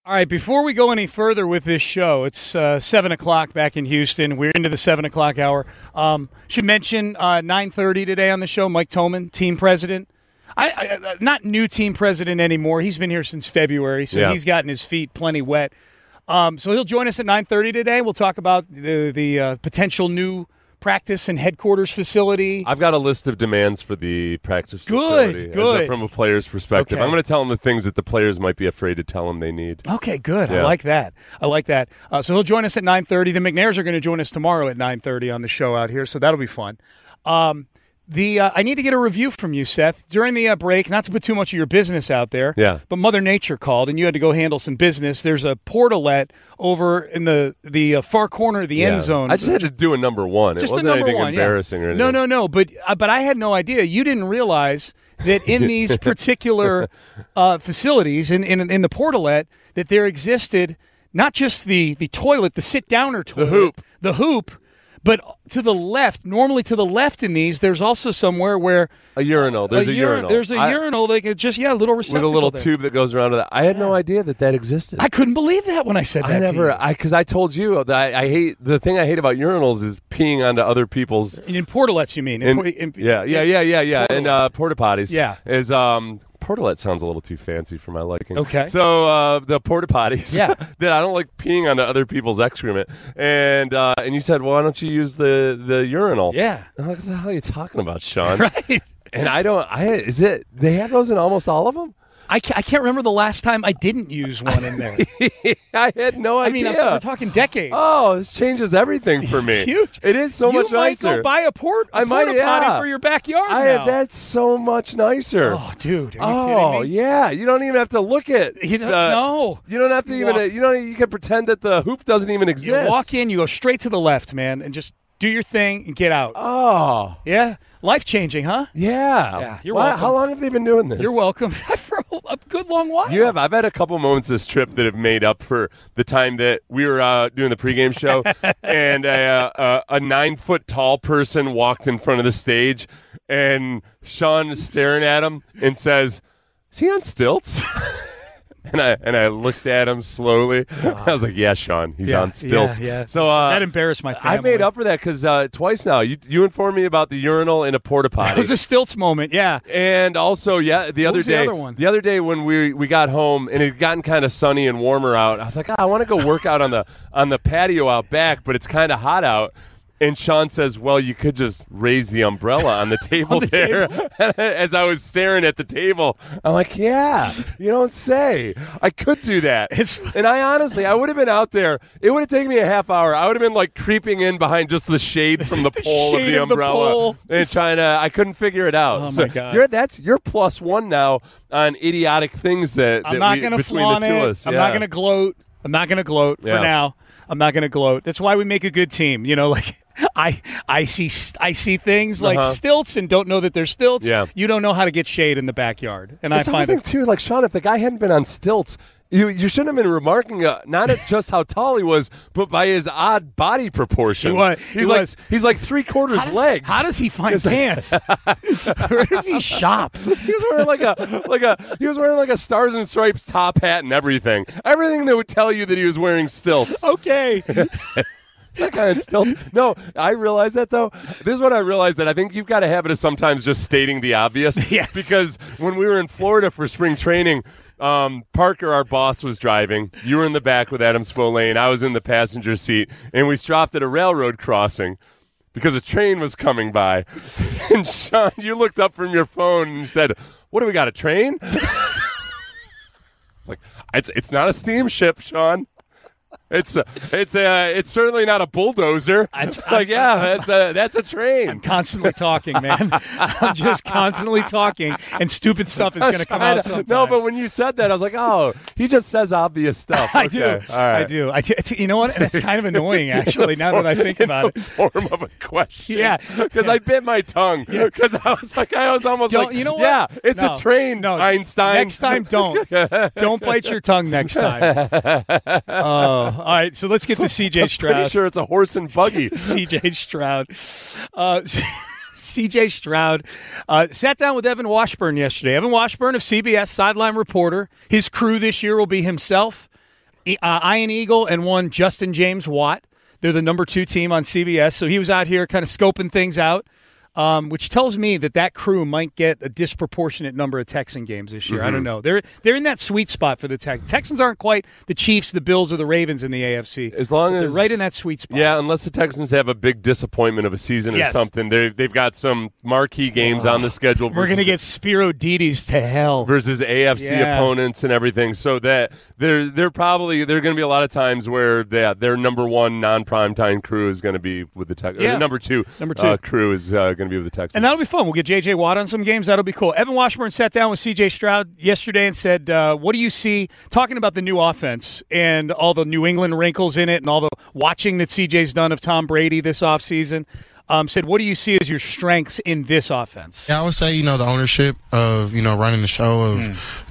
All right, before we go any further with this show, it's 7 o'clock back in Houston. We're into the 7 o'clock hour. Should mention 9:30 today on the show, Mike Toman, team president. I not new team president anymore. He's been here since February, so he's gotten his feet plenty wet. So he'll join us at 9:30 today. We'll talk about the potential new practice and headquarters facility. I've got a list of demands for the practice facility. Good. From a player's perspective. Okay. I'm going to tell them the things that the players might be afraid to tell them they need. Okay, good. Yeah. I like that. So he'll join us at 9:30. The McNairs are going to join us tomorrow at 9:30 on the show out here, so that'll be fun. I need to get a review from you, Seth. During the break, not to put too much of your business out there, but Mother Nature called, and you had to go handle some business. There's a portalet over in the far corner of the end zone. I just had to do a number one. Just it wasn't anything embarrassing or anything. No. But I had no idea. You didn't realize that in these particular facilities, in the portalet, that there existed not just the toilet, the sit-downer toilet. The hoop. But to the left, normally to the left in these, there's also somewhere where a urinal. There's a urinal. There's a urinal. They could just a little receptacle with a little there. tube that goes around to that. I had no idea that existed. I couldn't believe that when I said that. Because I told you that I hate the thing I hate about urinals is peeing onto other people's. In portalets, you mean? Yeah. Portalets. And porta potties. Yeah. Is portalet sounds a little too fancy for my liking. Okay. So the porta potties. Yeah. That I don't like peeing onto other people's excrement. And you said, well, why don't you use the urinal? Yeah. I'm like, what the hell are you talking about, Sean? Right. And they have those in almost all of them? I can't remember the last time I didn't use one in there. I had no idea. I mean, we're talking decades. Oh, this changes everything for me. It's huge. It is so much nicer. You might go buy a porta potty for your backyard now. That's so much nicer. Oh, dude, are you kidding me? Yeah. You don't even have to look at. You don't have to You can pretend that the hoop doesn't even exist. You walk in, you go straight to the left, man, and just do your thing and get out. Oh. Yeah. Life-changing, huh? Yeah. You're welcome. How long have they been doing this? You're welcome. For a good long while. You have. I've had a couple moments this trip that have made up for the time that we were doing the pregame show, and a 9-foot tall person walked in front of the stage, and Sean is staring at him and says, "Is he on stilts?" And I looked at him slowly. I was like, "Yeah, Sean, he's on stilts." Yeah. So that embarrassed my family. I made up for that because twice now you informed me about the urinal in a porta potty. It was a stilts moment, yeah. And also, the other day, the other day when we got home and it had gotten kind of sunny and warmer out, I was like, I want to go work out on the patio out back, but it's kind of hot out. And Sean says, well, you could just raise the umbrella on the table there. As I was staring at the table, I'm like, yeah, you don't say. I could do that. And I would have been out there. It would have taken me a half hour. I would have been like creeping in behind just the shade from the pole of the umbrella and I couldn't figure it out. Oh, my God. You're +1 now on idiotic things that I'm not going to flaunt it. I'm not going to gloat. I'm not going to gloat for now. I'm not going to gloat. That's why we make a good team. I see things like stilts and don't know that they're stilts. Yeah. You don't know how to get shade in the backyard. And it's I find something too, like Sean, if the guy hadn't been on stilts, you shouldn't have been remarking not at just how tall he was, but by his odd body proportion. He's like 3/4 legs. How does he find pants? Where does he shop? He was wearing like a Stars and Stripes top hat and everything. Everything that would tell you that he was wearing stilts. Okay. That kind of stilts. No, I realize that, though. This is what I realized, that I think you've got a habit of sometimes just stating the obvious. Yes. Because when we were in Florida for spring training, Parker, our boss, was driving. You were in the back with Adam Spolane. I was in the passenger seat. And we stopped at a railroad crossing because a train was coming by. And, Sean, you looked up from your phone and said, what do we got, a train? Like, it's not a steamship, Sean. It's certainly not a bulldozer. That's a train. I'm constantly talking, man. I'm just constantly talking, and stupid stuff is going to come out sometimes. No, but when you said that, I was like, oh, he just says obvious stuff. I do. All right. I do. You know what? And it's kind of annoying, actually, now that I think about it. Form of a question. Yeah. Because I bit my tongue. Because I was almost like, you know what? Yeah, it's a train, no, Einstein. Next time, don't. Don't bite your tongue next time. All right, so let's get to C.J. Stroud. Pretty sure it's a horse and buggy. C.J. Stroud. C.J. Stroud sat down with Evan Washburn yesterday. Evan Washburn of CBS, sideline reporter. His crew this year will be himself, Ian Eagle and one Justin James Watt. They're the number 2 team on CBS. So he was out here kind of scoping things out, which tells me that crew might get a disproportionate number of Texan games this year. I don't know. They're in that sweet spot for the Texans. Aren't quite the Chiefs, the Bills, or the Ravens in the AFC. As long as they're right in that sweet spot. Yeah, unless the Texans have a big disappointment of a season or something. They've got some marquee games on the schedule. We're going to get Spiro Dides to hell. Versus AFC opponents and everything. So that there are going to be a lot of times where their number 1 non-primetime crew is going to be with the Texans. Yeah. Number 2 crew is going to be with the Texans. And that'll be fun. We'll get J.J. Watt on some games. That'll be cool. Evan Washburn sat down with C.J. Stroud yesterday and said, what do you see, talking about the new offense and all the New England wrinkles in it and all the watching that C.J.'s done of Tom Brady this offseason, said, what do you see as your strengths in this offense? Yeah, I would say, the ownership of, running the show of,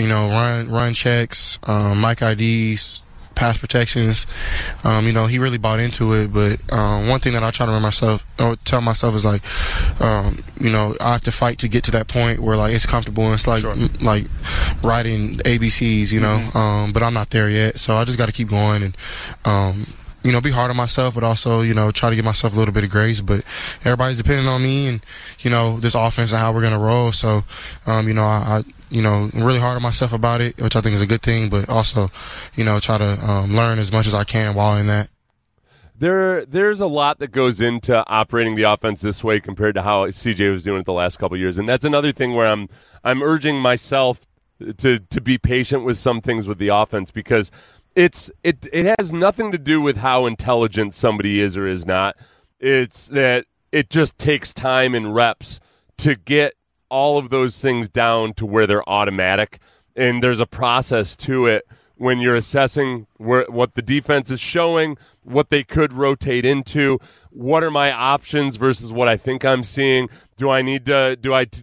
run checks, mic IDs, pass protections. He really bought into it. But one thing that I try to tell myself is like, I have to fight to get to that point where like it's comfortable and it's like like writing ABCs, but I'm not there yet. So I just got to keep going and be hard on myself, but also, try to give myself a little bit of grace. But everybody's depending on me and, this offense and how we're going to roll. So, I really hard on myself about it, which I think is a good thing, but also, try to learn as much as I can while in that. There's a lot that goes into operating the offense this way compared to how CJ was doing it the last couple of years. And that's another thing where I'm urging myself to be patient with some things with the offense, because it has nothing to do with how intelligent somebody is or is not. It's that it just takes time and reps to get all of those things down to where they're automatic. And there's a process to it when you're assessing what the defense is showing, what they could rotate into, what are my options versus what I think I'm seeing. Do I need to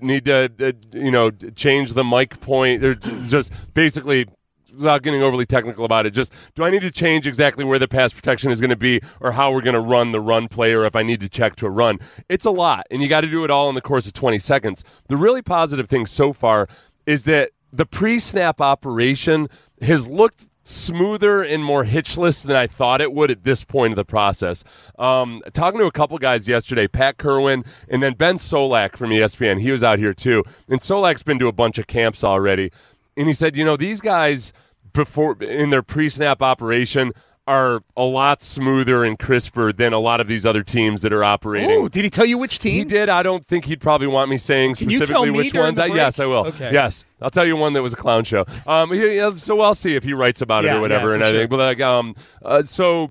change the mic point? Or just basically, without getting overly technical about it, just do I need to change exactly where the pass protection is going to be or how we're going to run the run play, or if I need to check to a run? It's a lot, and you got to do it all in the course of 20 seconds. The really positive thing so far is that the pre-snap operation has looked smoother and more hitchless than I thought it would at this point of the process. Talking to a couple guys yesterday, Pat Kerwin and then Ben Solak from ESPN, he was out here too, and Solak's been to a bunch of camps already. And he said, these guys before in their pre-snap operation are a lot smoother and crisper than a lot of these other teams that are operating. Oh, did he tell you which teams? He did. I don't think he'd probably want me saying specifically which ones. Yes, I will. Okay. Yes, I'll tell you one that was a clown show. So I'll see if he writes about it or whatever. Yeah, and I think, but so.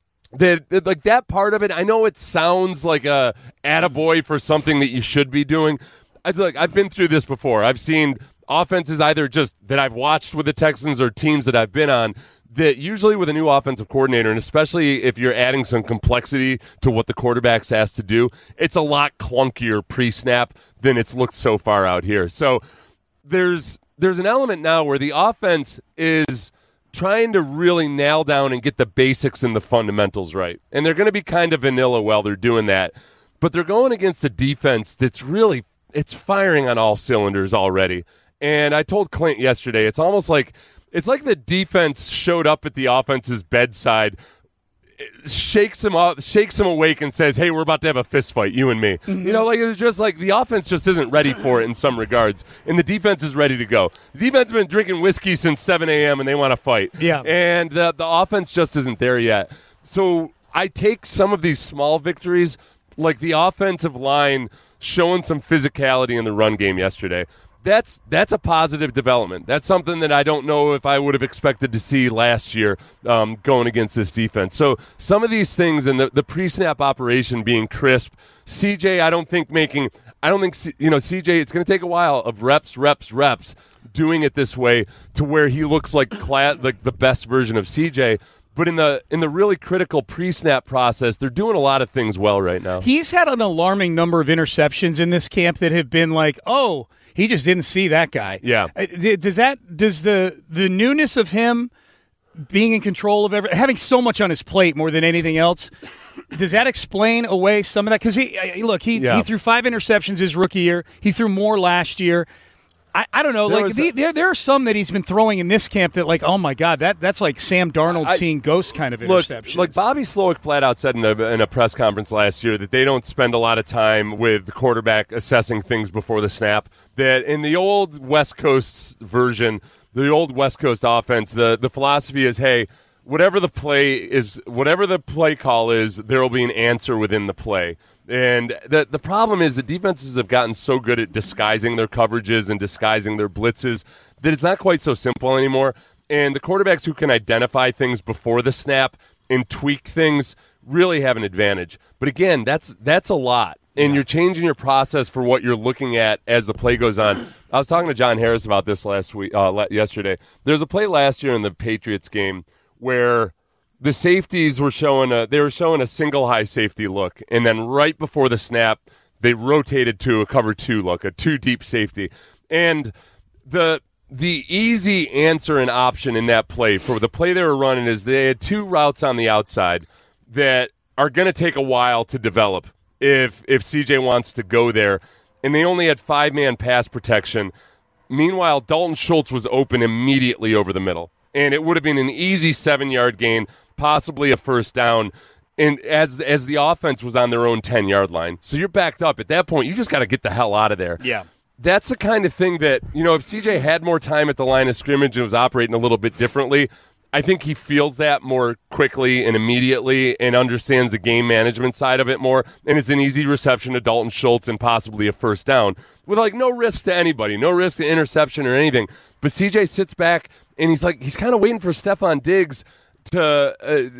That part of it, I know it sounds like a attaboy for something that you should be doing. I've been through this before. I've seen offenses either just that I've watched with the Texans or teams that I've been on that usually with a new offensive coordinator, and especially if you're adding some complexity to what the quarterback's asked to do, it's a lot clunkier pre-snap than it's looked so far out here. So there's an element now where the offense is trying to really nail down and get the basics and the fundamentals right. And they're going to be kind of vanilla while they're doing that. But they're going against a defense that's really, it's firing on all cylinders already. And I told Clint yesterday, it's like the defense showed up at the offense's bedside, shakes him up, shakes him awake, and says, "Hey, we're about to have a fist fight, you and me." Mm-hmm. It's just like the offense just isn't ready for it in some regards, and the defense is ready to go. The defense has been drinking whiskey since 7 a.m. and they want to fight. Yeah, and the offense just isn't there yet. So I take some of these small victories, like the offensive line showing some physicality in the run game yesterday. That's a positive development. That's something that I don't know if I would have expected to see last year going against this defense. So some of these things and the pre-snap operation being crisp. CJ, I don't think CJ, it's going to take a while of reps, doing it this way to where he looks like the best version of CJ. But in the really critical pre-snap process, they're doing a lot of things well right now. He's had an alarming number of interceptions in this camp that have been like, oh, he just didn't see that guy. Yeah. Does the newness of him being in control of having so much on his plate more than anything else, does that explain away some of that? Because he threw 5 interceptions his rookie year. He threw more last year. I don't know. There are some that he's been throwing in this camp that, like, oh my God, that's like Sam Darnold seeing ghosts kind of interceptions. Like Bobby Slowick flat out said in a press conference last year that they don't spend a lot of time with the quarterback assessing things before the snap. That in the old West Coast version, the old West Coast offense, the philosophy is, hey, whatever the play call is, there will be an answer within the play. And the problem is the defenses have gotten so good at disguising their coverages and disguising their blitzes that it's not quite so simple anymore. And the quarterbacks who can identify things before the snap and tweak things really have an advantage. But again, that's a lot. And you're changing your process for what you're looking at as the play goes on. I was talking to John Harris about this yesterday. There's a play last year in the Patriots game where the safeties were showing a single high safety look, and then right before the snap, they rotated to a cover 2 look, a 2 deep safety. And the easy answer and option in that play for the play they were running is they had 2 routes on the outside that are going to take a while to develop if CJ wants to go there, and they only had 5-man pass protection. Meanwhile, Dalton Schultz was open immediately over the middle, and it would have been an easy 7-yard gain, possibly a first down, and as the offense was on their own 10-yard line. So you're backed up. At that point, you just got to get the hell out of there. Yeah. That's the kind of thing that, if CJ had more time at the line of scrimmage and was operating a little bit differently, I think he feels that more quickly and immediately and understands the game management side of it more. And it's an easy reception to Dalton Schultz and possibly a first down with no risk to anybody, no risk to interception or anything. But CJ sits back and he's kind of waiting for Stephon Diggs for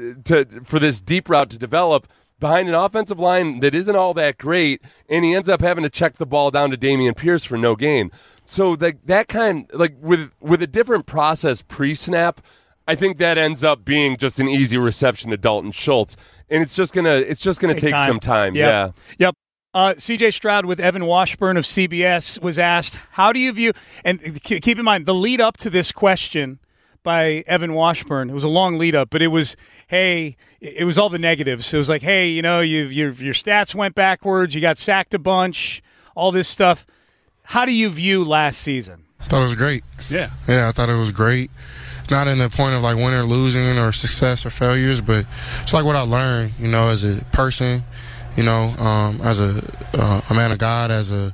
this deep route to develop behind an offensive line that isn't all that great, and he ends up having to check the ball down to Dameon Pierce for no gain. So that kind, with a different process pre-snap, I think that ends up being just an easy reception to Dalton Schultz, and it's just gonna take some time. Yep. Yeah. Yep. C.J. Stroud with Evan Washburn of CBS was asked, how do you view, and keep in mind, the lead up to this question by Evan Washburn, it was a long lead up, but it was, hey, it was all the negatives. It was like, hey, your stats went backwards, you got sacked a bunch, all this stuff. How do you view last season? I thought it was great. Yeah, I thought it was great. Not in the point of winning or losing or success or failures, but it's what I learned, as a person, as a man of God, as a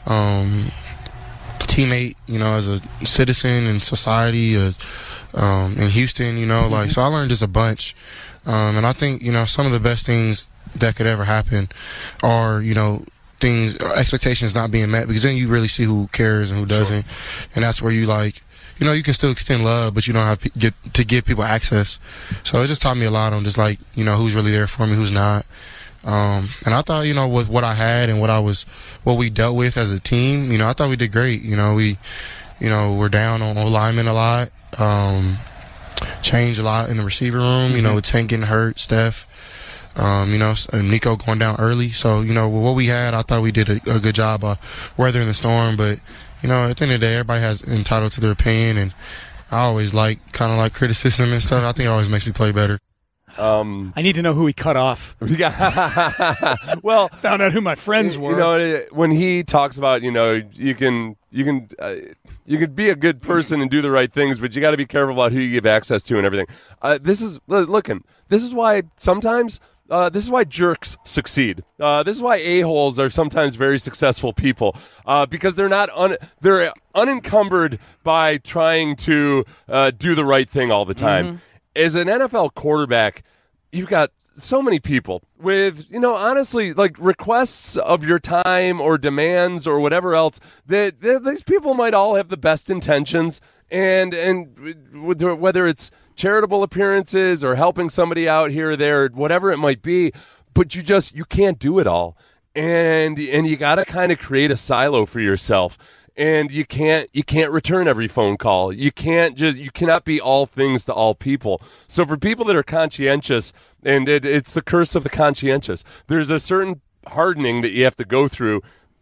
teammate, as a citizen in society, in Houston, so I learned just a bunch. And I think, some of the best things that could ever happen are, expectations not being met, because then you really see who cares and who doesn't. Sure. And that's where you you can still extend love, but you don't have to give people access. So it just taught me a lot on just who's really there for me, who's not. And I thought, with what I had and what we dealt with as a team, I thought we did great. We're down on linemen a lot, changed a lot in the receiver room, with Tank getting hurt, Steph, and Nico going down early. So, with what we had, I thought we did a good job weathering the storm. But, at the end of the day, everybody has entitled to their opinion, and I always kind of criticism and stuff. I think it always makes me play better. I need to know who he cut off. Well, found out who my friends were. When he talks about, you can be a good person and do the right things, but you got to be careful about who you give access to and everything. This is why sometimes. This is why jerks succeed. This is why a-holes are sometimes very successful people, because they're unencumbered by trying to do the right thing all the time. Mm-hmm. As an NFL quarterback, you've got so many people with, honestly, requests of your time or demands or whatever else, that these people might all have the best intentions, and whether it's charitable appearances or helping somebody out here or there, whatever it might be, but you can't do it all. And you got to kind of create a silo for yourself. And you can't return every phone call. You cannot be all things to all people. So for people that are conscientious, and it's the curse of the conscientious, there's a certain hardening that you have to go through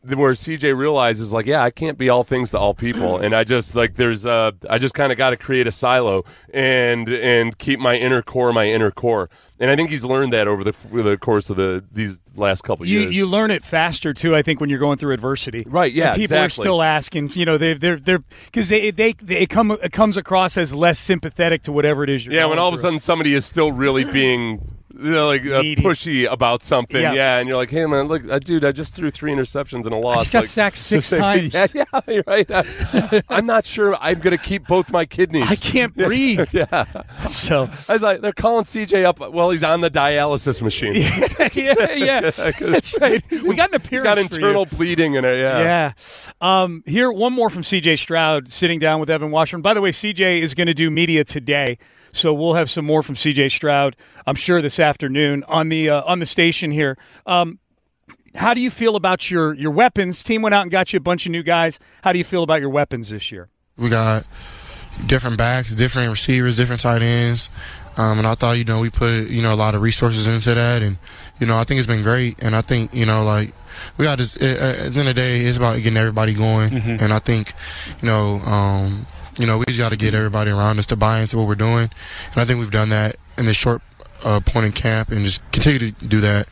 where CJ realizes, like, yeah, I can't be all things to all people, and I just I just kind of got to create a silo and keep my inner core, and I think he's learned that over the course of these last couple of years. You learn it faster too, I think, when you're going through adversity. Right? Yeah, and people are still asking, they're because it comes across as less sympathetic to whatever it is you're. Yeah, going when all through. of a sudden somebody is still really being. Pushy about something, and you're like, "Hey, man, look, dude, I just threw 3 interceptions and a loss. I just got sacked 6 times. Yeah, you're right. I'm not sure I'm going to keep both my kidneys. I can't breathe. Yeah. So I was like, they're calling CJ up. Well, he's on the dialysis machine. yeah. That's right. We got an appearance. He's got internal bleeding in it. Yeah. Here, one more from CJ Stroud sitting down with Evan Washburn. By the way, CJ is going to do media today. So we'll have some more from C.J. Stroud, I'm sure, this afternoon on the station here. How do you feel about your weapons? Team went out and got you a bunch of new guys. How do you feel about your weapons this year? We got different backs, different receivers, different tight ends. And I thought, we put, a lot of resources into that. And, I think it's been great. And I think, we got this, at the end of the day, it's about getting everybody going. Mm-hmm. And I think, we just got to get everybody around us to buy into what we're doing. And I think we've done that in this short point in camp and just continue to do that.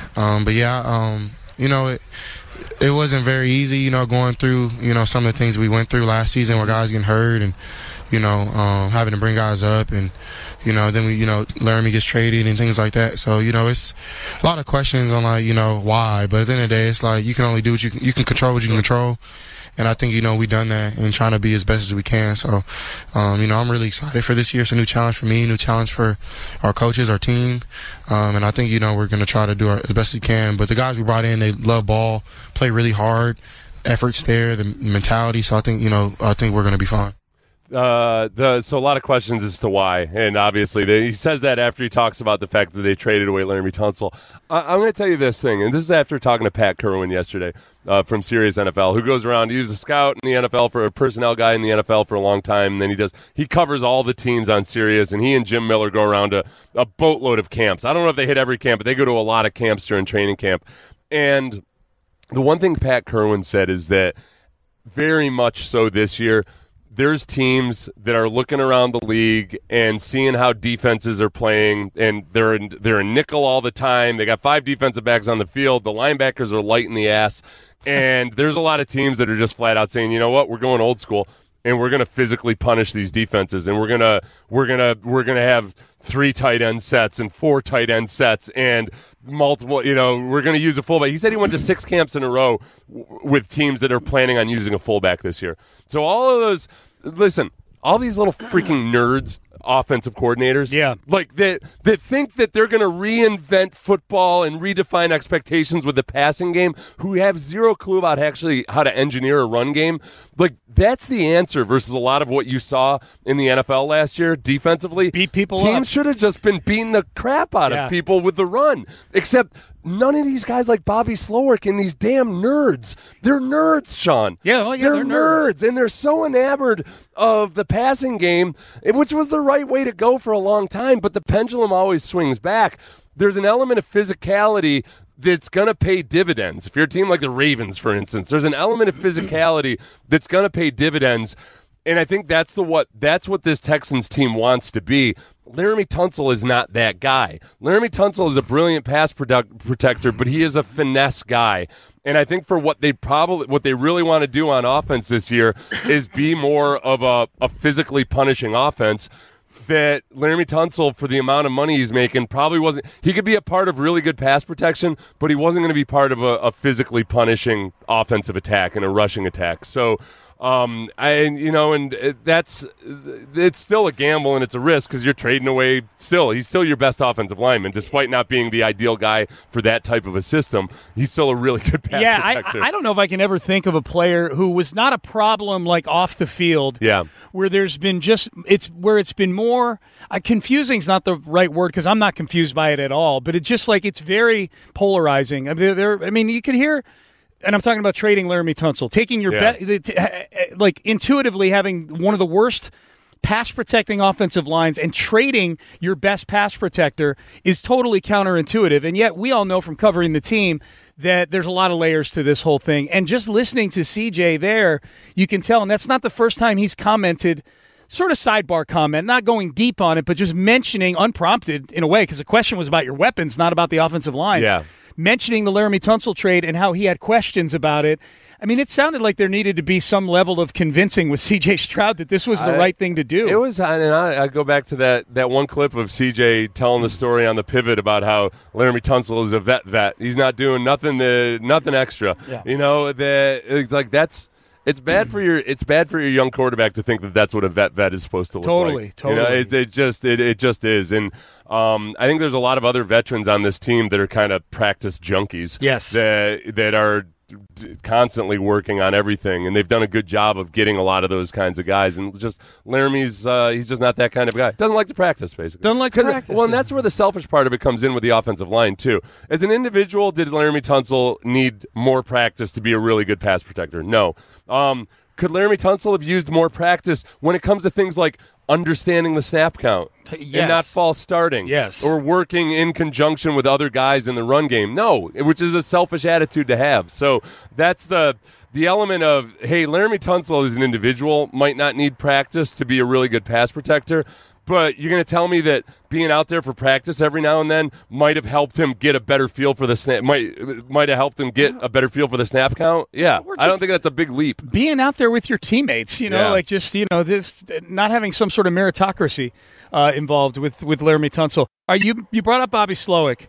It wasn't very easy, going through, some of the things we went through last season where guys getting hurt and, having to bring guys up and, then we, Laramie gets traded and things like that. So, it's a lot of questions on why. But at the end of the day, it's like you can only do what you can control what you can control. And I think, we've done that and trying to be as best as we can. So, I'm really excited for this year. It's a new challenge for me, new challenge for our coaches, our team. And I think, we're going to try to do the best we can. But the guys we brought in, they love ball, play really hard, effort's there, the mentality. So I think, we're going to be fine. So a lot of questions as to why, and obviously he says that after he talks about the fact that they traded away Laramie Tunsil. I'm going to tell you this thing, and this is after talking to Pat Kerwin yesterday from Sirius NFL, who goes around. He was a scout in the NFL, for a personnel guy in the NFL for a long time, and then he covers all the teams on Sirius, and he and Jim Miller go around to a boatload of camps. I don't know if they hit every camp, but they go to a lot of camps during training camp. And the one thing Pat Kerwin said is that very much so this year, there's teams that are looking around the league and seeing how defenses are playing, and they're in nickel all the time. They got 5 defensive backs on the field. The linebackers are light in the ass, and there's a lot of teams that are just flat out saying, you know what, we're going old school, and we're going to physically punish these defenses, and we're gonna have 3 tight end sets and 4 tight end sets and multiple. We're going to use a fullback. He said he went to 6 camps in a row with teams that are planning on using a fullback this year. So all of those, listen, all these little freaking nerds, offensive coordinators, like that think that they're going to reinvent football and redefine expectations with the passing game, who have zero clue about actually how to engineer a run game. Like, that's the answer versus a lot of what you saw in the NFL last year defensively. Beat people up. Teams should have just been beating the crap out of people with the run, except none of these guys like Bobby Slowick and these damn nerds. They're nerds, Sean. They're nerds, and they're so enamored of the passing game, which was the right way to go for a long time, but the pendulum always swings back. There's an element of physicality that's going to pay dividends. If you're a team like the Ravens, for instance, there's an element of physicality that's going to pay dividends, and I think that's what this Texans team wants to be. Laramie Tunsil is not that guy. Laramie Tunsil is a brilliant pass protector, but he is a finesse guy. And I think for what they really want to do on offense this year is be more of a physically punishing offense. That Laramie Tunsil, for the amount of money he's making, probably wasn't. He could be a part of really good pass protection, but he wasn't going to be part of a physically punishing offensive attack and a rushing attack. So, it's still a gamble and it's a risk because you're trading away. He's still your best offensive lineman, despite not being the ideal guy for that type of a system. He's still a really good pass protector. I don't know if I can ever think of a player who was not a problem like off the field. Yeah. Where there's been it's been more confusing is not the right word because I'm not confused by it at all. But it's just like it's very polarizing. You could hear. And I'm talking about trading Laramie Tunsil, taking your bet, like intuitively having one of the worst pass protecting offensive lines and trading your best pass protector is totally counterintuitive. And yet we all know from covering the team that there's a lot of layers to this whole thing. And just listening to CJ there, you can tell, and that's not the first time he's commented, sort of sidebar comment, not going deep on it, but just mentioning unprompted in a way, because the question was about your weapons, not about the offensive line. Yeah. Mentioning the Laremy Tunsil trade and how he had questions about it. I mean, it sounded like there needed to be some level of convincing with C.J. Stroud that this was the right thing to do. It was, and I go back to that one clip of C.J. telling the story on the pivot about how Laremy Tunsil is a vet. He's not doing nothing extra. Yeah. You know, it's like it's bad for your young quarterback to think that that's what a vet is supposed to look like. Totally. You know, it just is, and I think there's a lot of other veterans on this team that are kind of practice junkies. Yes, that are constantly working on everything, and they've done a good job of getting a lot of those kinds of guys. And just Laramie's, he's just not that kind of guy. Doesn't like to practice, basically. Doesn't like to practice. Well, and that's where the selfish part of it comes in with the offensive line too. As an individual, did Laremy Tunsil need more practice to be a really good pass protector? No. Could Laremy Tunsil have used more practice when it comes to things like understanding the snap count and not false starting? Yes. Or working in conjunction with other guys in the run game? No, which is a selfish attitude to have. So that's the element of, hey, Laremy Tunsil as an individual might not need practice to be a really good pass protector, but you're going to tell me that being out there for practice every now and then might have helped him get a better feel for the snap, might have helped him get a better feel for the snap count? Yeah, I don't think that's a big leap. Being out there with your teammates, this not having some sort of meritocracy involved with Laremy Tunsil. You brought up Bobby Slowik.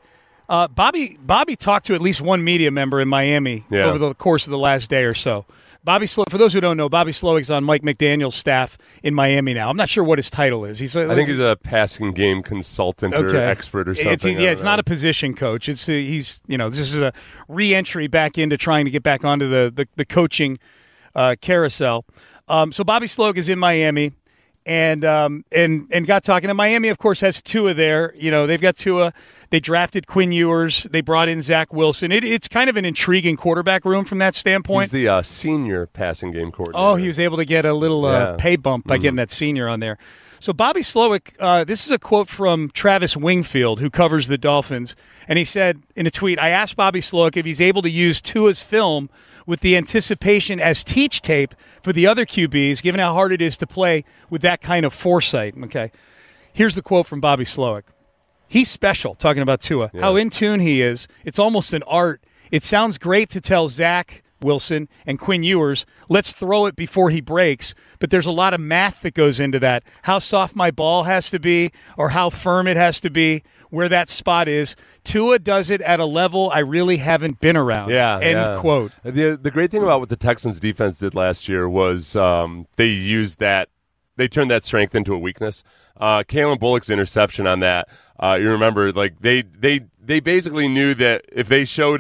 Bobby talked to at least one media member in Miami over the course of the last day or so. Bobby Slowik, for those who don't know, Bobby Slowik's on Mike McDaniel's staff in Miami now. I'm not sure what his title is. I think he's a passing game consultant or expert or something. It's not a position coach. This is a re-entry back into trying to get back onto the coaching carousel. So Bobby Slowik is in Miami. And got talking. And Miami, of course, has Tua there. You know, they've got Tua. They drafted Quinn Ewers. They brought in Zach Wilson. It's kind of an intriguing quarterback room from that standpoint. He's the senior passing game coordinator. Oh, he was able to get a little pay bump by getting that senior on there. So Bobby Slowik, this is a quote from Travis Wingfield, who covers the Dolphins. And he said in a tweet, I asked Bobby Slowik if he's able to use Tua's film with the anticipation as teach tape for the other QBs, given how hard it is to play with that kind of foresight. Okay, here's the quote from Bobby Slowik. He's special, talking about Tua. Yeah. How in tune he is. It's almost an art. It sounds great to tell Zach Wilson and Quinn Ewers, let's throw it before he breaks, but there's a lot of math that goes into that. How soft my ball has to be or how firm it has to be, where that spot is. Tua does it at a level I really haven't been around. End quote. The great thing about what the Texans defense did last year was they used that. They turned that strength into a weakness. Kalen Bullock's interception on that, you remember, like they basically knew that if they showed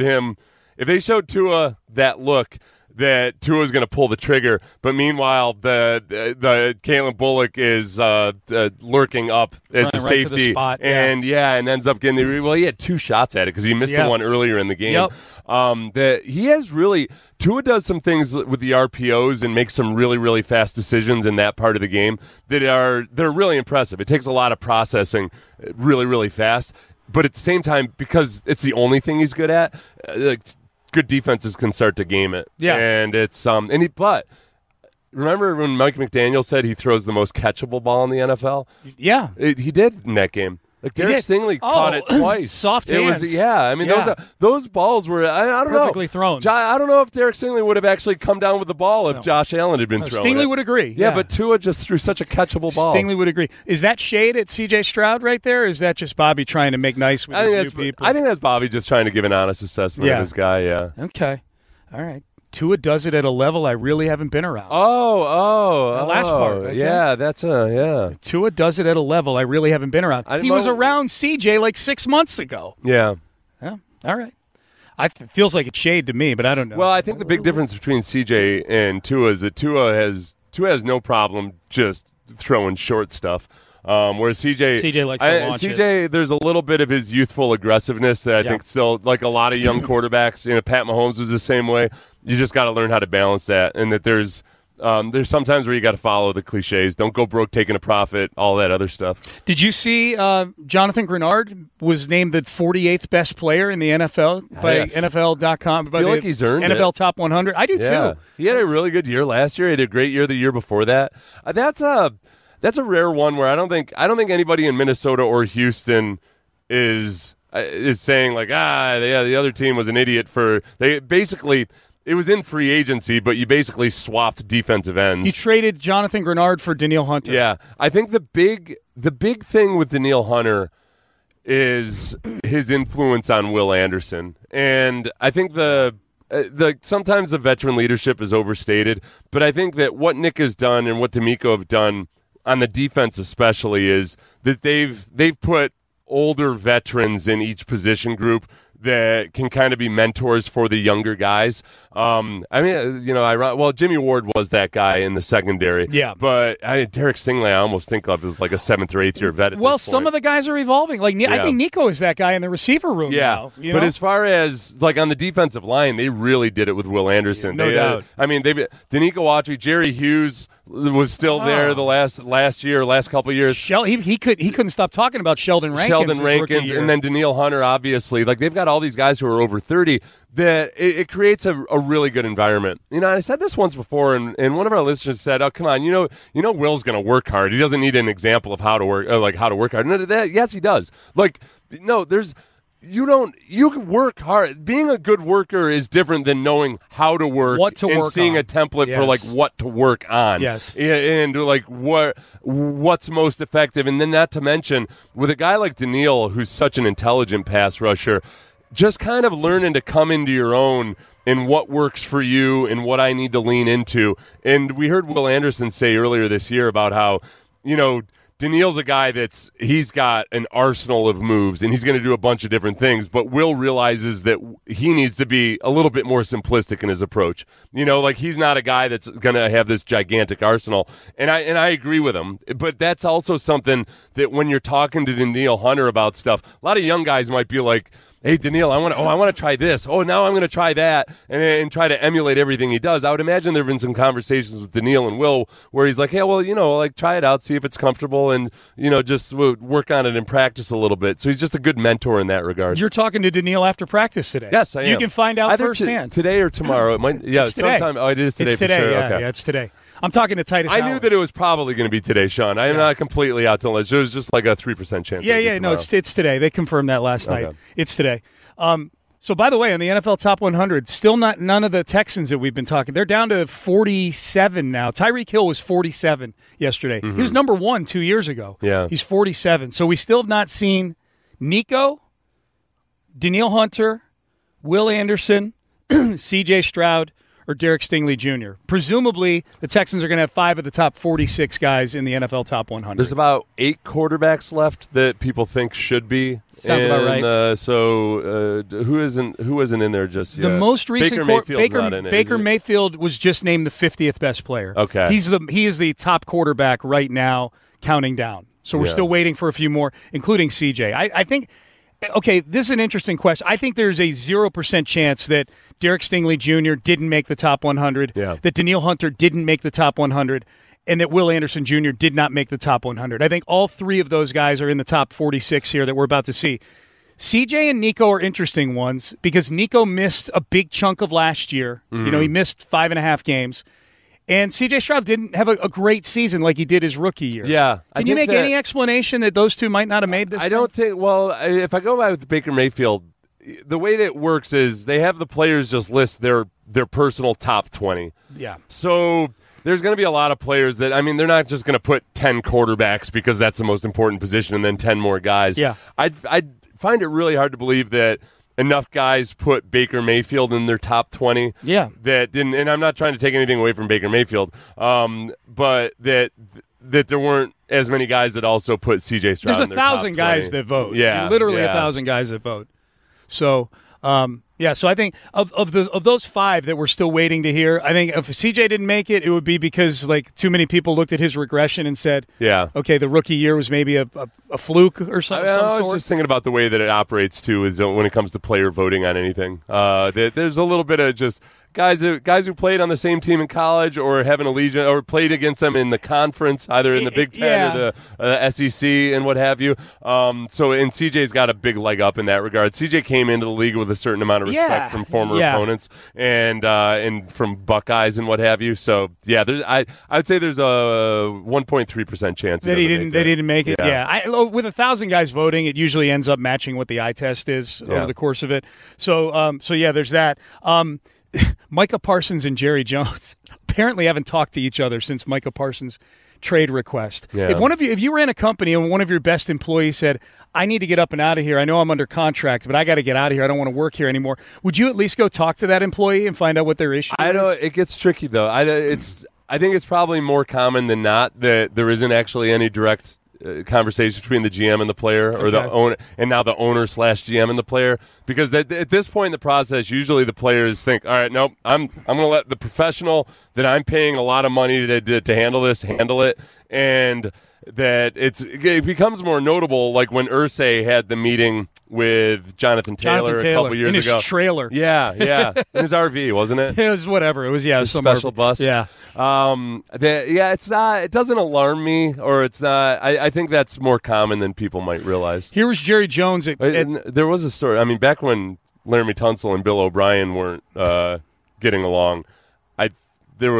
Tua that look, that Tua was going to pull the trigger. But meanwhile, the Kalen Bullock is lurking up as a safety, to the spot, and ends up getting he had two shots at it because he missed the one earlier in the game. That he has really Tua does some things with the RPOs and makes some really, really fast decisions in that part of the game they're really impressive. It takes a lot of processing really, really fast. But at the same time, because it's the only thing he's good at, good defenses can start to game it. Yeah. And it's but remember when Mike McDaniel said he throws the most catchable ball in the NFL? Yeah. He did in that game. Like Derek Stingley caught it twice. Soft hands. Those balls were I don't know. Perfectly thrown. I don't know if Derek Stingley would have actually come down with the ball if Josh Allen had been throwing Stingley would agree. Yeah, but Tua just threw such a catchable ball. Stingley would agree. Is that shade at C.J. Stroud right there? Or is that just Bobby trying to make nice with his new people? I think that's Bobby just trying to give an honest assessment of his guy, Okay. All right. Tua does it at a level I really haven't been around. The last part. Okay. Yeah, that's Tua does it at a level I really haven't been around. He was around CJ like 6 months ago. Yeah. Yeah. All right. It feels like it's shade to me, but I don't know. Well, I think the big difference between CJ and Tua is that Tua has no problem just throwing short stuff. Whereas CJ likes to launch it. There's a little bit of his youthful aggressiveness that I think still, like a lot of young quarterbacks, Pat Mahomes was the same way. You just got to learn how to balance that, and that there's there's sometimes where you got to follow the cliches. Don't go broke taking a profit, all that other stuff. Did you see Jonathan Grenard was named the 48th best player in the NFL by NFL.com? I feel like he's earned NFL it. Top 100. I do too. He had a really good year last year. He had a great year the year before that. That's a rare one where I don't think anybody in Minnesota or Houston is saying like, the other team was an idiot for they basically. It was in free agency, but you basically swapped defensive ends. You traded Jonathan Grenard for Danielle Hunter. Yeah, I think the big thing with Danielle Hunter is his influence on Will Anderson, and I think the sometimes the veteran leadership is overstated, but I think that what Nick has done and what D'Amico have done on the defense especially is that they've put older veterans in each position group that can kind of be mentors for the younger guys. Jimmy Ward was that guy in the secondary. Yeah. But Derek Stingley, I almost think of as like a 7th or 8th year vet at this point. Some of the guys are evolving. I think Nico is that guy in the receiver room now. But as far as like on the defensive line, they really did it with Will Anderson. No doubt. Danico Autry, Jerry Hughes was still there the last couple of years. He couldn't stop talking about Sheldon Rankins. And then Danielle Hunter, obviously. Like they've got all these guys who are over 30 that it creates a really good environment. And I said this once before, and one of our listeners said, "Oh, come on, you know, Will's going to work hard. He doesn't need an example of how to work, how to work hard." Yes, he does. You can work hard. Being a good worker is different than knowing how to work and seeing a template for like what to work on. Yes. And like what's most effective. And then not to mention with a guy like Danielle, who's such an intelligent pass rusher, just kind of learning to come into your own in what works for you and what I need to lean into. And we heard Will Anderson say earlier this year about how, Danielle's a guy he's got an arsenal of moves and he's going to do a bunch of different things, but Will realizes that he needs to be a little bit more simplistic in his approach. He's not a guy that's going to have this gigantic arsenal. And I agree with him, but that's also something that when you're talking to Danielle Hunter about stuff, a lot of young guys might be like, "Hey, Danielle, I want to try this. Oh, now I'm going to try that," and try to emulate everything he does. I would imagine there have been some conversations with Danielle and Will where he's like, "Hey, well, try it out, see if it's comfortable, and just work on it and practice a little bit." So he's just a good mentor in that regard. You're talking to Danielle after practice today. Yes, I am. You can find out firsthand today or tomorrow. It might, it's today. sometime. Oh, it is today. It's today. For sure. Yeah, okay. yeah, it's today. I'm talking to Titus Howard. I knew that it was probably going to be today, Sean. I am not completely out to lunch. There was just like a 3% chance. Yeah. No, it's today. They confirmed that last night. It's today. So, by the way, on the NFL Top 100, still none of the Texans that we've been talking. They're down to 47 now. Tyreek Hill was 47 yesterday. Mm-hmm. He was number 1 2 years ago. Yeah. He's 47. So we still have not seen Nico, Danielle Hunter, Will Anderson, C.J. Stroud, or Derek Stingley Jr. Presumably, the Texans are going to have 5 of the top 46 guys in the NFL Top 100. There's about 8 quarterbacks left that people think should be. Sounds about right. Who isn't in there just yet? The most recent Baker Mayfield was just named the 50th best player. Okay, he is the top quarterback right now, counting down. So we're still waiting for a few more, including CJ. I think. Okay, this is an interesting question. I think there's a 0% chance that Derek Stingley Jr. didn't make the top 100, that Danielle Hunter didn't make the top 100, and that Will Anderson Jr. did not make the top 100. I think all 3 of those guys are in the top 46 here that we're about to see. CJ and Nico are interesting ones because Nico missed a big chunk of last year. Mm-hmm. He missed 5.5 games. And C.J. Stroud didn't have a great season like he did his rookie year. Yeah. Can you make any explanation that those two might not have made this? I don't think. Well, if I go by with Baker Mayfield, the way that it works is they have the players just list their personal top 20. Yeah. So there's going to be a lot of players that, they're not just going to put 10 quarterbacks because that's the most important position and then 10 more guys. Yeah. I'd find it really hard to believe that enough guys put Baker Mayfield in their top 20. Yeah. That didn't, and I'm not trying to take anything away from Baker Mayfield, but that there weren't as many guys that also put CJ Stroud in their top 20. There's 1,000 guys that vote. Yeah. Literally 1,000 guys that vote. So, so I think of those 5 that we're still waiting to hear, I think if CJ didn't make it, it would be because too many people looked at his regression and said, okay, the rookie year was maybe a fluke or something. I was just thinking about the way that it operates too, is when it comes to player voting on anything. There's a little bit of just guys who played on the same team in college or have an allegiance or played against them in the conference, either in the Big Ten or the SEC and what have you. And CJ's got a big leg up in that regard. CJ came into the league with a certain amount of respect from former opponents and from Buckeyes and what have you. So I would say there's a 1.3% chance that he didn't make it. Yeah, with 1,000 guys voting, it usually ends up matching what the eye test is over the course of it. So there's that. Micah Parsons and Jerry Jones apparently haven't talked to each other since Micah Parsons' trade request. Yeah. If you ran a company and one of your best employees said, I need to get up and out of here. I know I'm under contract, but I got to get out of here. I don't want to work here anymore. Would you at least go talk to that employee and find out what their issue is? It gets tricky, though. I think it's probably more common than not that there isn't actually any direct conversation between the GM and the player, or the owner, and now the owner / GM and the player. Because at this point in the process, usually the players think, all right, nope, I'm going to let the professional that I'm paying a lot of money to handle this, handle it. And that it becomes more notable, like when Irsay had the meeting with Jonathan Taylor a couple years ago. In his trailer. Yeah. In his RV, wasn't it? It was whatever. It was, some special bus. Yeah. It's not, it doesn't alarm me, or it's not, I think that's more common than people might realize. Here was Jerry Jones. There was a story. I mean, back when Laramie Tunsil and Bill O'Brien weren't getting along, there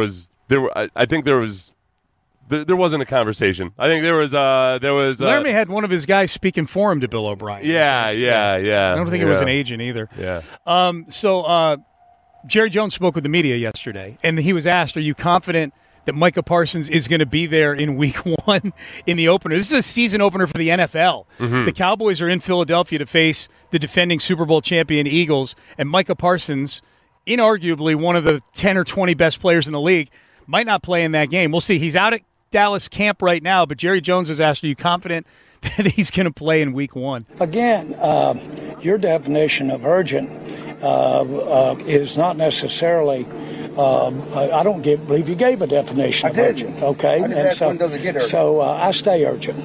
wasn't a conversation. I think there was. Laramie had one of his guys speaking for him to Bill O'Brien. Yeah. I don't think it was an agent either. Yeah. Jerry Jones spoke with the media yesterday, and he was asked, "Are you confident that Micah Parsons is going to be there in Week 1 in the opener?" This is a season opener for the NFL. Mm-hmm. The Cowboys are in Philadelphia to face the defending Super Bowl champion Eagles, and Micah Parsons, inarguably one of the 10 or 20 best players in the league, might not play in that game. We'll see. He's out at Dallas camp right now, but Jerry Jones has asked, are you confident that he's going to play in Week 1? Again, your definition of urgent is not necessarily. I don't believe you gave a definition of urgent. Okay, and so does it get urgent? So I stay urgent.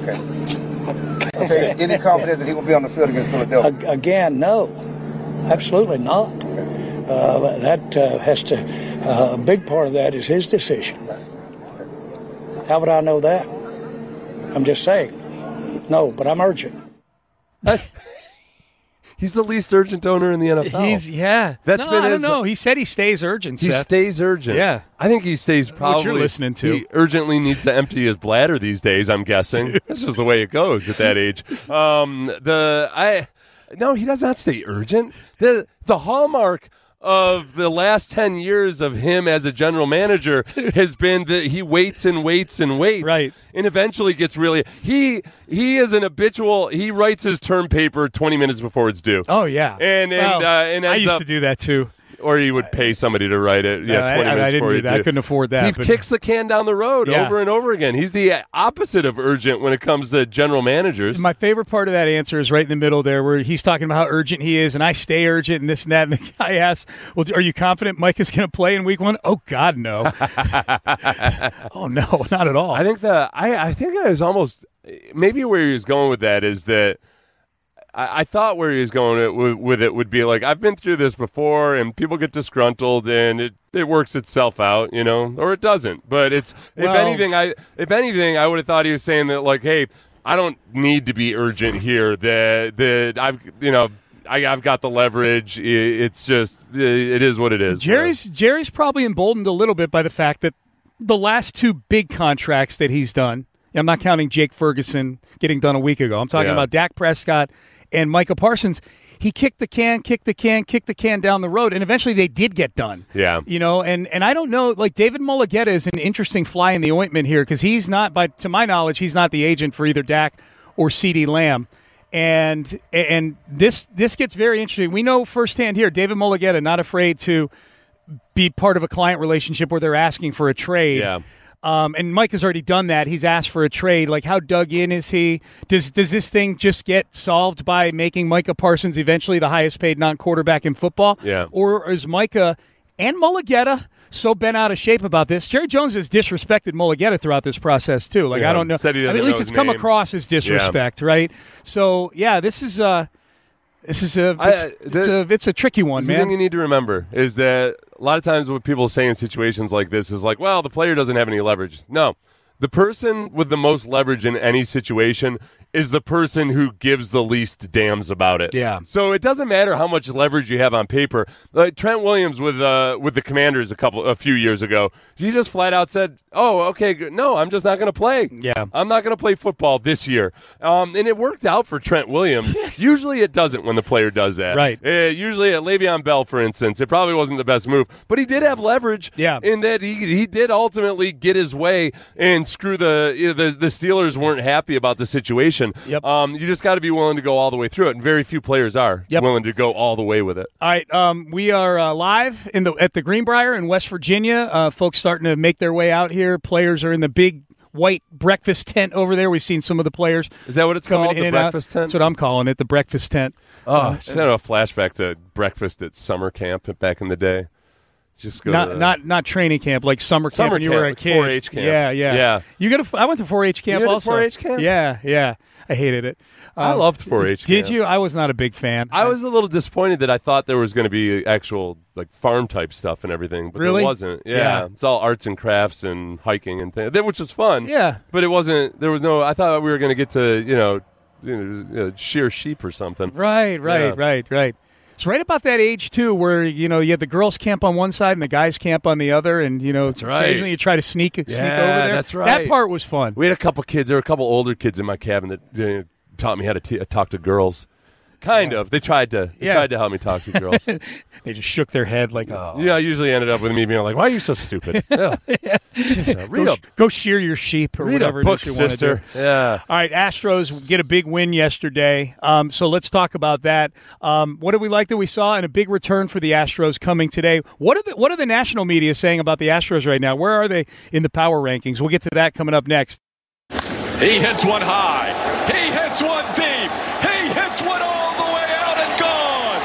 Okay. Any confidence that he will be on the field against Philadelphia? Again, no, absolutely not. That has to. A big part of that is his decision. How would I know that? I'm just saying. No, but I'm urgent. He's the least urgent owner in the NFL. I don't know. He said he stays urgent. He stays urgent. Yeah. I think he stays probably. What you're listening to. He urgently needs to empty his bladder these days, I'm guessing. That's just the way it goes at that age. No, he does not stay urgent. The hallmark of the last 10 years of him as a general manager has been that he waits and waits and waits. Right. And eventually gets really he is an habitual. He writes his term paper 20 minutes before it's due. Oh yeah. And I used to do that too. Or he would pay somebody to write it. 20 minutes before he did. I couldn't afford that. He kicks the can down the road over and over again. He's the opposite of urgent when it comes to general managers. My favorite part of that answer is right in the middle there, where he's talking about how urgent he is, and I stay urgent, and this and that. And the guy asks, "Well, are you confident Mike is going to play in Week 1?" Oh God, no. Oh no, not at all. I think I think that is almost maybe where he was going with that is that. I thought where he was going with it would be like, I've been through this before, and people get disgruntled, and it works itself out, or it doesn't. But if anything, I would have thought he was saying that, like, hey, I don't need to be urgent here. That I've got the leverage. It's just it is what it is. Jerry's probably emboldened a little bit by the fact that the last 2 big contracts that he's done. I'm not counting Jake Ferguson getting done a week ago. I'm talking about Dak Prescott and Micah Parsons. He kicked the can down the road, and eventually they did get done. Yeah. And I don't know, like David Mulligetta is an interesting fly in the ointment here because he's not, to my knowledge, he's not the agent for either Dak or CeeDee Lamb. And this gets very interesting. We know firsthand here, David Mulligetta not afraid to be part of a client relationship where they're asking for a trade. Yeah. And Mike has already done that. He's asked for a trade. Like, how dug in is he? Does this thing just get solved by making Micah Parsons eventually the highest paid non-quarterback in football? Yeah. Or is Micah and Mulligetta so bent out of shape about this? Jerry Jones has disrespected Mulligetta throughout this process too. Like, I don't know. Said he doesn't at least know it's his come name. across as disrespect, right? So this is a tricky one, man. The thing you need to remember is that lot of times what people say in situations like this is like, well, the player doesn't have any leverage. No. The person with the most leverage in any situation is the person who gives the least damns about it. Yeah. So it doesn't matter how much leverage you have on paper. Like Trent Williams with the Commanders a few years ago, he just flat out said, "Oh, okay, no, I'm just not going to play. Yeah. I'm not going to play football this year." And it worked out for Trent Williams. Usually it doesn't when the player does that. Right. Usually at Le'Veon Bell, for instance, it probably wasn't the best move, but he did have leverage. Yeah. In that he did ultimately get his way and screw the Steelers weren't happy about the situation. Yep. You just got to be willing to go all the way through it, and very few players are willing to go all the way with it. All right, we are live at the Greenbrier in West Virginia. Folks starting to make their way out here. Players are in the big white breakfast tent over there. We've seen some of the players. Is that what it's called, the breakfast tent? That's what I'm calling it, the breakfast tent. Oh, just had a flashback to breakfast at summer camp back in the day. Just go not training camp, like summer camp when you were a kid. 4-H camp. Yeah. I went to 4-H camp you also. 4-H camp? Yeah. I hated it. I loved 4-H camp. Did you? I was not a big fan. I was a little disappointed that I thought there was going to be actual like farm type stuff and everything, but really? there wasn't. Yeah. It's all arts and crafts and hiking and things, which was fun. Yeah. But it wasn't. There was no. I thought we were going to get to shear sheep or something. Right. It's right about that age, too, where, you had the girls' camp on one side and the guys' camp on the other, and, that's right. Occasionally you try to sneak over there. That's right. That part was fun. We had a couple kids. There were a couple older kids in my cabin that taught me how to talk to girls. Kind of. They tried to help me talk to girls. They just shook their head like, oh. Yeah, I usually ended up with me being like, why are you so stupid? Go shear your sheep or whatever book, it is you sister. want to do. Yeah. All right, Astros get a big win yesterday. So let's talk about that. What did we like that we saw? And a big return for the Astros coming today. What are the national media saying about the Astros right now? Where are they in the power rankings? We'll get to that coming up next. He hits one high. He hits one deep. He hits one all the way out and gone.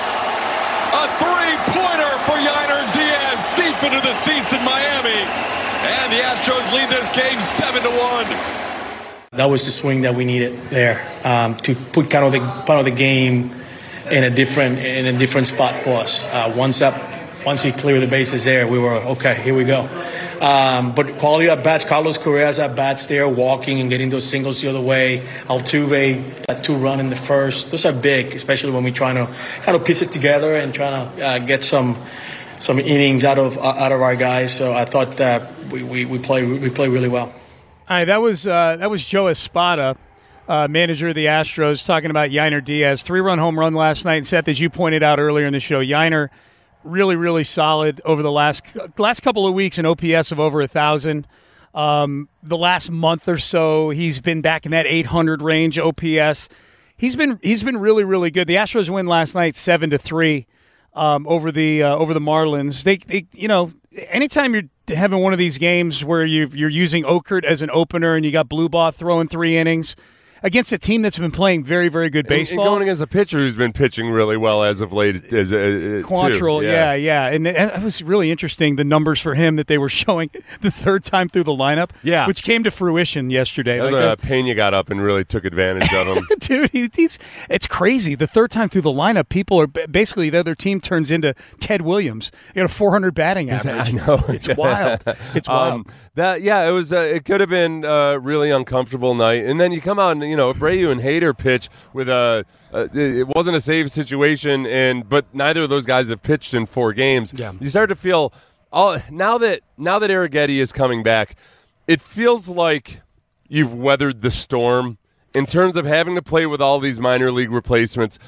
A three-pointer for Yainer Diaz deep into the seats in Miami. And the Astros lead this game 7-1. That was the swing that we needed there to put kind of the game in a different spot for us. Once he cleared the bases there, we were okay. Here we go. But quality at bats, Carlos Correa's at bats there, walking and getting those singles the other way. Altuve, that 2-run in the first. Those are big, especially when we're trying to kind of piece it together and trying to get some innings out of our guys. So I thought that we play really well. All right, that was Joe Espada, manager of the Astros, talking about Yainer Diaz. 3-run home run last night. And Seth, as you pointed out earlier in the show, Yainer really, really solid over the last couple of weeks, an OPS of over 1,000. The last month or so, he's been back in that 800 range OPS. He's been really, really good. The Astros win last night 7-3 over the Marlins. They anytime you're having one of these games where you're using Okert as an opener and you got Blubaugh throwing 3 innings against a team that's been playing very, very good baseball. And going against a pitcher who's been pitching really well as of late. Quantrill, yeah. And it was really interesting, the numbers for him that they were showing the third time through the lineup, which came to fruition yesterday. That was Pena got up and really took advantage of him. Dude, it's crazy. The third time through the lineup, people are basically, the other team turns into Ted Williams. You got a 400 batting average. I know. It's wild. It's wild. It was. It could have been a really uncomfortable night. And then you come out and, Abreu and Hader pitch with it wasn't a save situation, but neither of those guys have pitched in 4 games. Yeah. You start to feel now that Arrighetti is coming back, it feels like you've weathered the storm in terms of having to play with all these minor league replacements.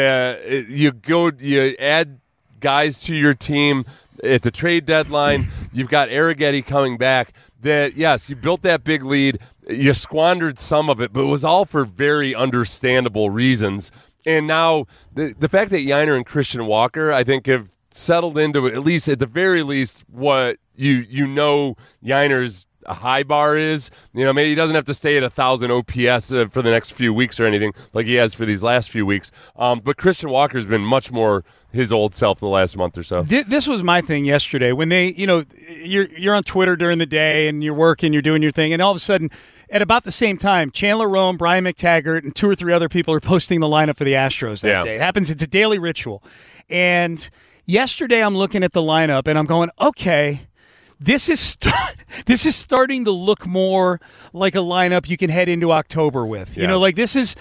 You add guys to your team at the trade deadline. You've got Arrighetti coming back. That yes, you built that big lead. You squandered some of it, but it was all for very understandable reasons. And now the fact that Yainer and Christian Walker, I think, have settled into at the very least what Yainer's high bar is. Maybe he doesn't have to stay at 1,000 OPS for the next few weeks or anything like he has for these last few weeks. But Christian Walker's been much more his old self the last month or so. This was my thing yesterday when they, you're on Twitter during the day and you're working, you're doing your thing, and all of a sudden, at about the same time, Chandler Rome, Brian McTaggart, and 2 or 3 other people are posting the lineup for the Astros that day. It happens. It's a daily ritual. And Yesterday, I'm looking at the lineup, and I'm going, okay, this is starting to look more like a lineup you can head into October with. Yeah. You know, like this is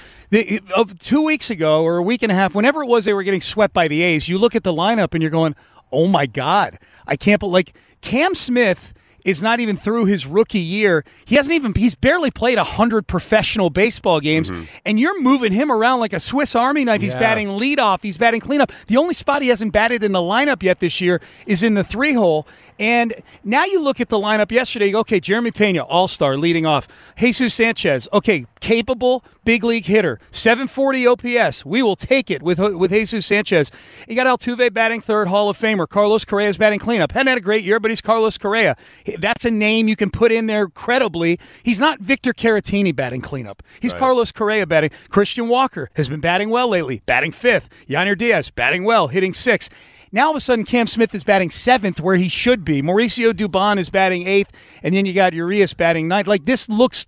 2 weeks ago or a week and a half, whenever it was they were getting swept by the A's, you look at the lineup and you're going, oh, my God, I can't believe, like, Cam Smith is not even through his rookie year. He's barely played 100 professional baseball games, and you're moving him around like a Swiss Army knife. He's batting leadoff. He's batting cleanup. The only spot he hasn't batted in the lineup yet this year is in the 3-hole. And now you look at the lineup yesterday, you go, okay, Jeremy Pena, all-star, leading off. Jesus Sanchez, okay, capable, big league hitter, 740 OPS. We will take it with Jesus Sanchez. You got Altuve batting third, Hall of Famer. Carlos Correa's batting cleanup. Hadn't had a great year, but he's Carlos Correa. That's a name you can put in there credibly. He's not Victor Caratini batting cleanup. He's Carlos Correa batting. Christian Walker has been batting well lately, batting fifth. Yainer Diaz batting well, hitting sixth. Now all of a sudden, Cam Smith is batting seventh where he should be. Mauricio Dubon is batting eighth, and then you got Urias batting ninth. Like this looks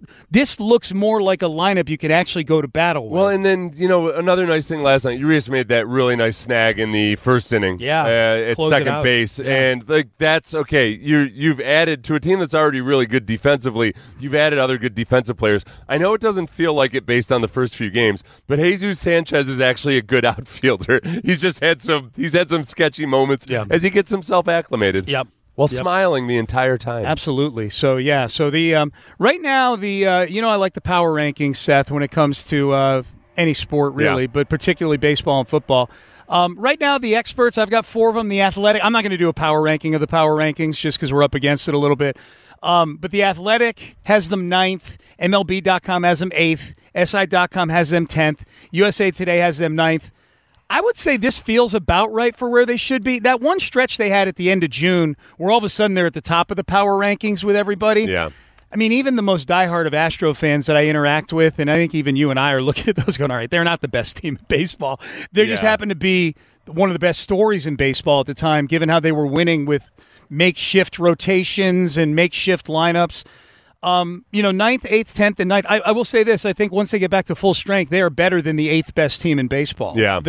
more like a lineup you could actually go to battle with. Well, and then another nice thing last night, Urias made that really nice snag in the first inning. At second base, and like that's okay. You've added to a team that's already really good defensively. You've added other good defensive players. I know it doesn't feel like it based on the first few games, but Jesus Sanchez is actually a good outfielder. He's had some sketchy moments as he gets himself acclimated. While smiling the entire time. Absolutely. So the right now I like the power rankings, Seth, when it comes to any sport really, but particularly baseball and football. Right now, the experts, I've got 4 of them. The Athletic, I'm not going to do a power ranking of the power rankings just because we're up against it a little bit. But the Athletic has them 9th. MLB.com has them 8th. SI.com has them 10th. USA Today has them 9th. I would say this feels about right for where they should be. That one stretch they had at the end of June where all of a sudden they're at the top of the power rankings with everybody. Yeah. I mean, even the most diehard of Astro fans that I interact with, and I think even you and I are looking at those going, all right, they're not the best team in baseball. They just happen to be one of the best stories in baseball at the time, given how they were winning with makeshift rotations and makeshift lineups. 9th, 8th, 10th, and 9th. I will say this: I think once they get back to full strength, they are better than the 8th best team in baseball. Yeah,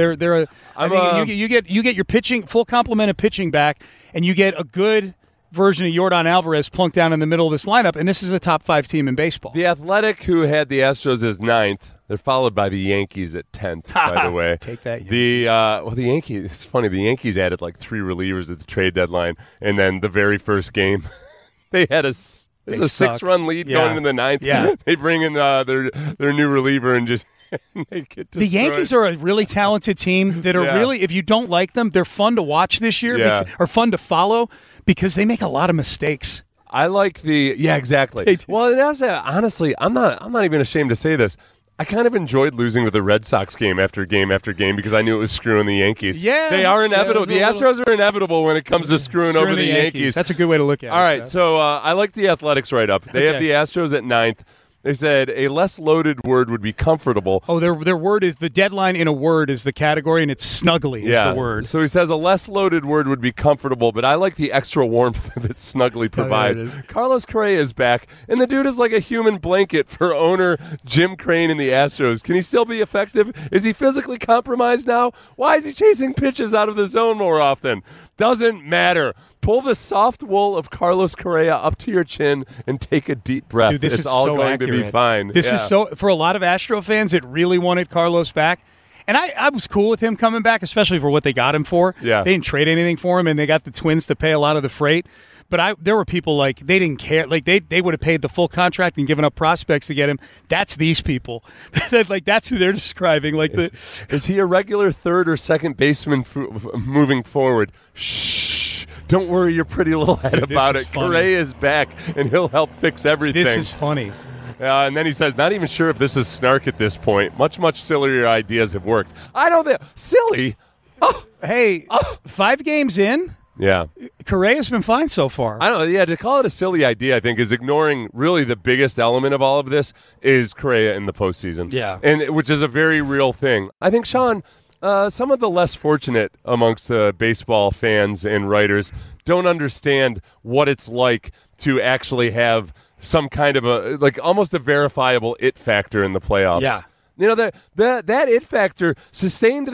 you get your pitching, full complement of pitching back, and you get a good version of Yordan Alvarez plunked down in the middle of this lineup, and this is a top 5 team in baseball. The Athletic, who had the Astros as 9th, they're followed by the Yankees at 10th, by the way. Take that, Yankees. The Yankees, it's funny, the Yankees added like 3 relievers at the trade deadline, and then the very first game, they had a 6-run lead going into the 9th. Yeah. They bring in their new reliever and just make it destroyed. The Yankees are a really talented team that are really, if you don't like them, they're fun to watch this year or fun to follow because they make a lot of mistakes. I like exactly. Well, and honestly, I'm not even ashamed to say this. I kind of enjoyed losing to the Red Sox game after game because I knew it was screwing the Yankees. Yeah. They are inevitable. The Astros are inevitable when it comes to screwing over the Yankees. That's a good way to look at it. All right, so I like the Athletics right up. They have the Astros at 9th. They said a less loaded word would be comfortable. Oh, their word is the deadline in a word is the category, and it's snuggly is the word. So he says a less loaded word would be comfortable, but I like the extra warmth that snuggly provides. Carlos Correa is back, and the dude is like a human blanket for owner Jim Crane and the Astros. Can he still be effective? Is he physically compromised now? Why is he chasing pitches out of the zone more often? Doesn't matter. Pull the soft wool of Carlos Correa up to your chin and take a deep breath. Dude, this it's is all so going accurate. to be fine. This is so, for a lot of Astro fans that really wanted Carlos back, and I was cool with him coming back, especially for what they got him for. Yeah. They didn't trade anything for him, and they got the Twins to pay a lot of the freight. But there were people like they didn't care. Like they would have paid the full contract and given up prospects to get him. That's these people. That's who they're describing. Is he a regular third or second baseman moving forward? Shh. Don't worry your pretty little head about it. Correa is back, and he'll help fix everything. This is funny. And then he says, not even sure if this is snark at this point. Much, much sillier ideas have worked. I don't think. Silly? Oh. Hey, 5 games in? Yeah. Correa's been fine so far. I don't know. Yeah, to call it a silly idea, I think, is ignoring really the biggest element of all of this is Correa in the postseason. Yeah. And which is a very real thing. I think, Sean, some of the less fortunate amongst the baseball fans and writers don't understand what it's like to actually have some kind of almost a verifiable it factor in the playoffs. Yeah. That it factor sustained that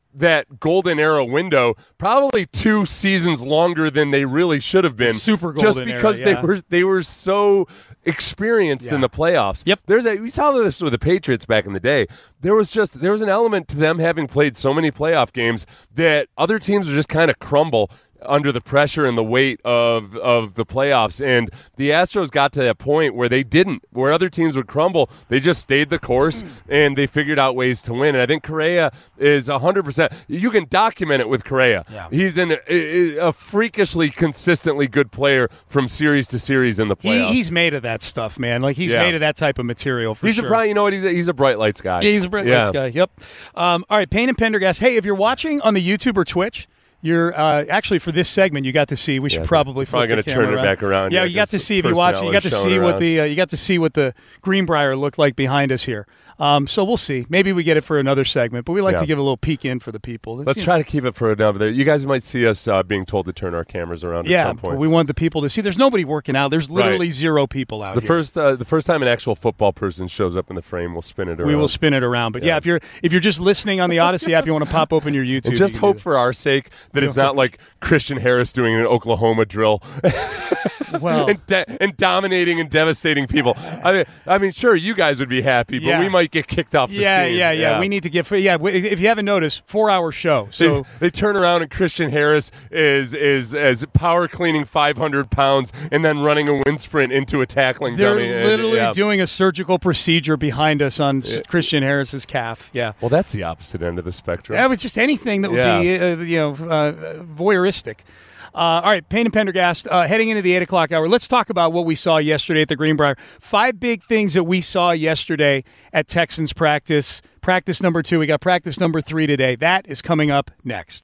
that golden era window probably 2 seasons longer than they really should have been. Super golden just because era, they were so experienced in the playoffs. Yep. We saw this with the Patriots back in the day. There was an element to them having played so many playoff games that other teams would just kind of crumble under the pressure and the weight of the playoffs. And the Astros got to that point where they didn't, where other teams would crumble. They just stayed the course, and they figured out ways to win. And I think Correa is 100%. You can document it with Correa. Yeah. He's a freakishly, consistently good player from series to series in the playoffs. He's made of that stuff, man. Like, he's made of that type of material, for sure. You know what? He's a bright lights guy. Yeah, he's a bright lights guy. Yep. All right, Payne and Pendergast. Hey, if you're watching on the YouTube or Twitch, you're actually, for this segment, you got to see. We should probably flip the camera turn it back around. Yeah, you got to see if you watch. You got to see what the Greenbrier looked like behind us here. So we'll see. Maybe we get it for another segment, but we like to give a little peek in for the people. Let's try to keep it for another. You guys might see us being told to turn our cameras around at some point. Yeah, we want the people to see. There's nobody working out. There's literally zero people out here. The first time an actual football person shows up in the frame, we'll spin it around. We will spin it around. But if you're just listening on the Odyssey app, you want to pop open your YouTube. And just hope for our sake that it's not like Christian Harris doing an Oklahoma drill. Well, and dominating and devastating people. I mean, sure, you guys would be happy, but we might get kicked off the scene. Yeah. We need to get. If you haven't noticed, 4-hour show. So they turn around and Christian Harris is power cleaning 500 pounds and then running a wind sprint into a tackling dummy. They're literally doing a surgical procedure behind us on Christian Harris's calf. Yeah. Well, that's the opposite end of the spectrum. That was just anything that would be voyeuristic. All right, Payne and Pendergast, heading into the 8 o'clock hour. Let's talk about what we saw yesterday at the Greenbrier. 5 big things that we saw yesterday at Texans practice. Practice number 2. We got practice number 3 today. That is coming up next.